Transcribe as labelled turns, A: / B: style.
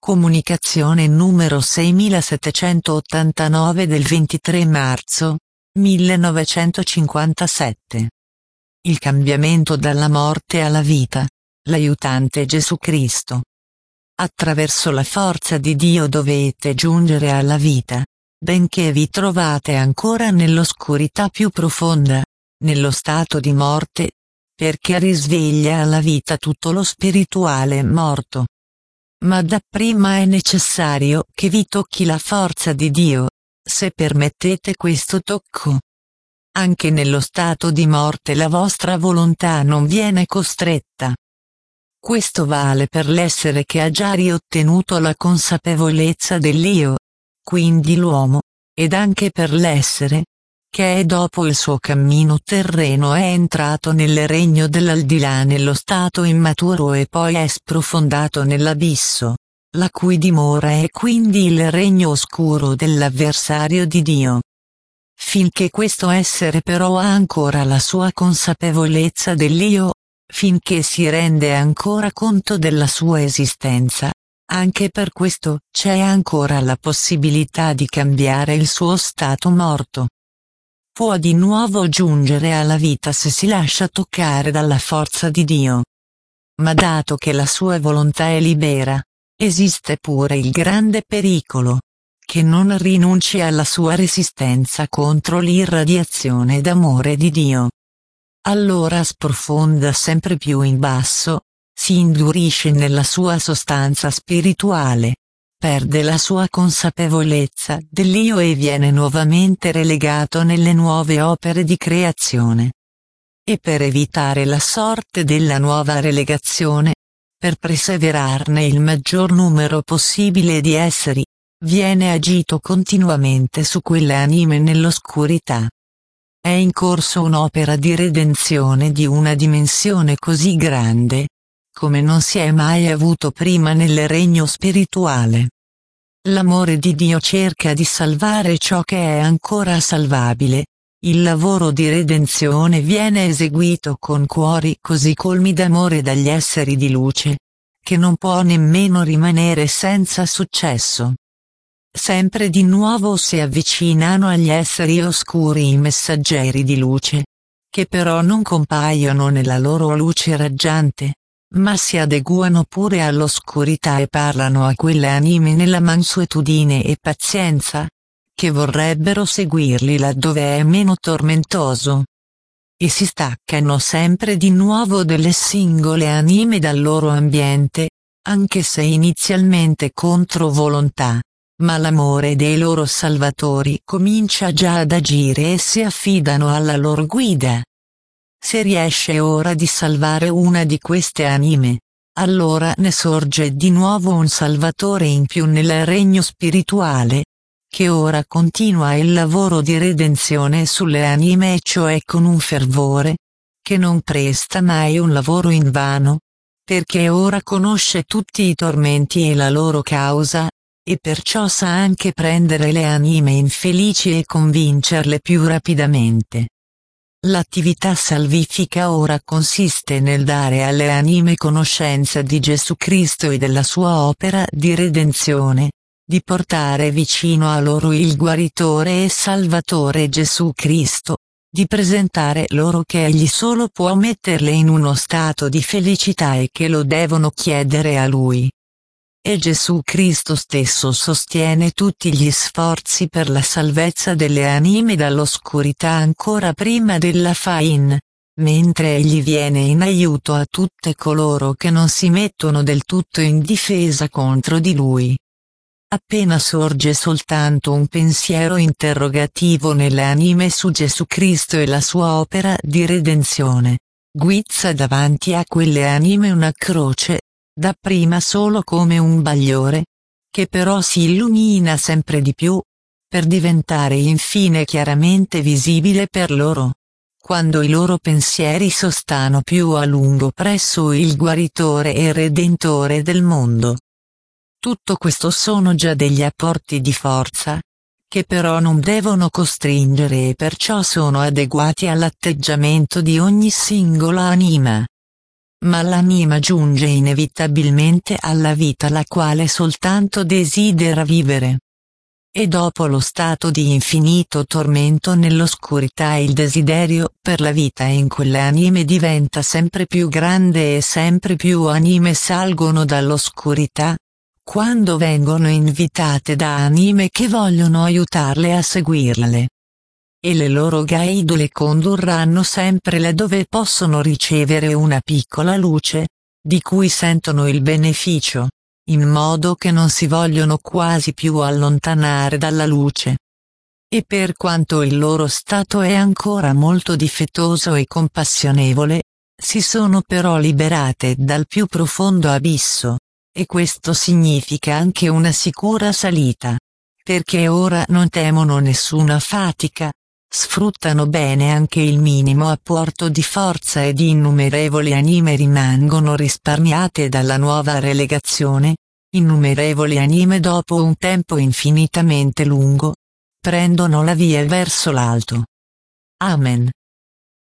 A: Comunicazione numero 6789 del 23 marzo 1957. Il cambiamento dalla morte alla vita, l'aiutante Gesù Cristo. Attraverso la forza di Dio dovete giungere alla vita, benché vi trovate ancora nell'oscurità più profonda, nello stato di morte, perché risveglia alla vita tutto lo spirituale morto. Ma dapprima è necessario che vi tocchi la forza di Dio, se permettete questo tocco. Anche nello stato di morte la vostra volontà non viene costretta. Questo vale per l'essere che ha già riottenuto la consapevolezza dell'Io, quindi l'uomo, ed anche per l'essere, che è dopo il suo cammino terreno è entrato nel regno dell'aldilà nello stato immaturo e poi è sprofondato nell'abisso, la cui dimora è quindi il regno oscuro dell'avversario di Dio. Finché questo essere però ha ancora la sua consapevolezza dell'Io, finché si rende ancora conto della sua esistenza, anche per questo c'è ancora la possibilità di cambiare il suo stato morto. Può di nuovo giungere alla vita se si lascia toccare dalla forza di Dio. Ma dato che la sua volontà è libera, esiste pure il grande pericolo, che non rinunci alla sua resistenza contro l'irradiazione d'amore di Dio. Allora sprofonda sempre più in basso, si indurisce nella sua sostanza spirituale, perde la sua consapevolezza dell'Io e viene nuovamente relegato nelle nuove opere di creazione. E per evitare la sorte della nuova relegazione, per perseverarne il maggior numero possibile di esseri, viene agito continuamente su quelle anime nell'oscurità. È in corso un'opera di redenzione di una dimensione così grande, come non si è mai avuto prima nel regno spirituale. L'amore di Dio cerca di salvare ciò che è ancora salvabile. Il lavoro di redenzione viene eseguito con cuori così colmi d'amore dagli esseri di luce, che non può nemmeno rimanere senza successo. Sempre di nuovo si avvicinano agli esseri oscuri i messaggeri di luce, che però non compaiono nella loro luce raggiante, ma si adeguano pure all'oscurità e parlano a quelle anime nella mansuetudine e pazienza, che vorrebbero seguirli laddove è meno tormentoso. E si staccano sempre di nuovo delle singole anime dal loro ambiente, anche se inizialmente contro volontà, ma l'amore dei loro salvatori comincia già ad agire e si affidano alla loro guida. Se riesce ora di salvare una di queste anime, allora ne sorge di nuovo un salvatore in più nel regno spirituale, che ora continua il lavoro di redenzione sulle anime e cioè con un fervore, che non presta mai un lavoro invano, perché ora conosce tutti i tormenti e la loro causa, e perciò sa anche prendere le anime infelici e convincerle più rapidamente. L'attività salvifica ora consiste nel dare alle anime conoscenza di Gesù Cristo e della sua opera di redenzione, di portare vicino a loro il guaritore e salvatore Gesù Cristo, di presentare loro che egli solo può metterle in uno stato di felicità e che lo devono chiedere a lui. E Gesù Cristo stesso sostiene tutti gli sforzi per la salvezza delle anime dall'oscurità ancora prima della faina, mentre egli viene in aiuto a tutte coloro che non si mettono del tutto in difesa contro di lui. Appena sorge soltanto un pensiero interrogativo nelle anime su Gesù Cristo e la sua opera di redenzione, guizza davanti a quelle anime una croce, dapprima solo come un bagliore, che però si illumina sempre di più, per diventare infine chiaramente visibile per loro, quando i loro pensieri sostano più a lungo presso il guaritore e redentore del mondo. Tutto questo sono già degli apporti di forza, che però non devono costringere e perciò sono adeguati all'atteggiamento di ogni singola anima. ma l'anima giunge inevitabilmente alla vita la quale soltanto desidera vivere. E dopo lo stato di infinito tormento nell'oscurità il desiderio per la vita in quelle anime diventa sempre più grande e sempre più anime salgono dall'oscurità, quando vengono invitate da anime che vogliono aiutarle a seguirle. E le loro guide le condurranno sempre là dove possono ricevere una piccola luce, di cui sentono il beneficio, in modo che non si vogliono quasi più allontanare dalla luce. E per quanto il loro stato è ancora molto difettoso e compassionevole, si sono però liberate dal più profondo abisso, e questo significa anche una sicura salita, perché ora non temono nessuna fatica. Sfruttano bene anche il minimo apporto di forza ed innumerevoli anime rimangono risparmiate dalla nuova relegazione, innumerevoli anime dopo un tempo infinitamente lungo, prendono la via verso l'alto. Amen.